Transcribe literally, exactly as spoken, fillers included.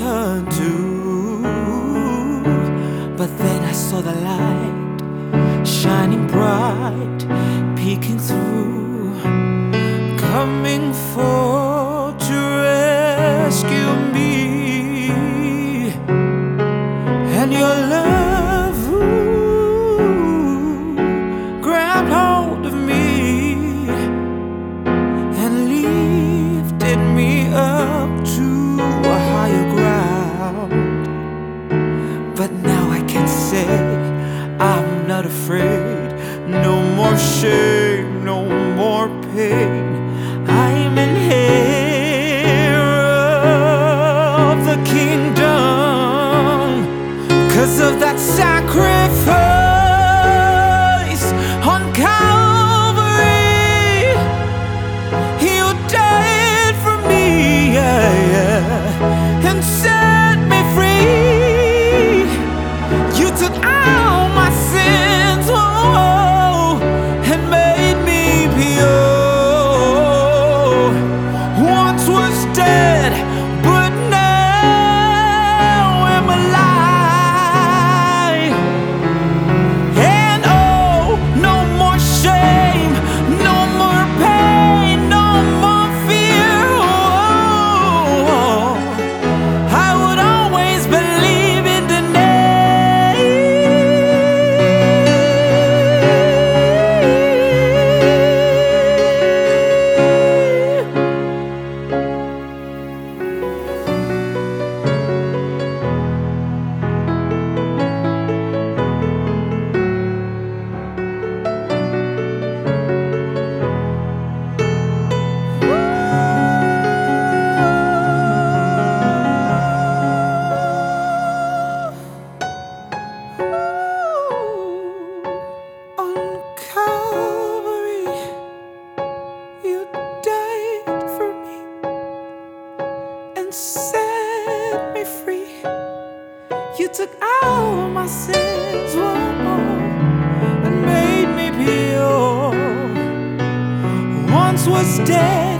turn to. But then I saw the light shining bright, peeking through, coming for to rescue me. And your love, ooh, grabbed hold of me and lifted me up to a higher ground. But now I can say I'm not afraid. No more shame, no more pain. I'm an heir of the kingdom, 'cause of that sacrifice on Calvary. You died for me, yeah, yeah, and set me free. You took out my sins, oh, and made me pure. Once was dead, but now am alive. And oh, no more shame, no more pain, no more fear. Oh, I would always believe in the set me free. You took out my sins, whoa, and made me pure. Once was dead,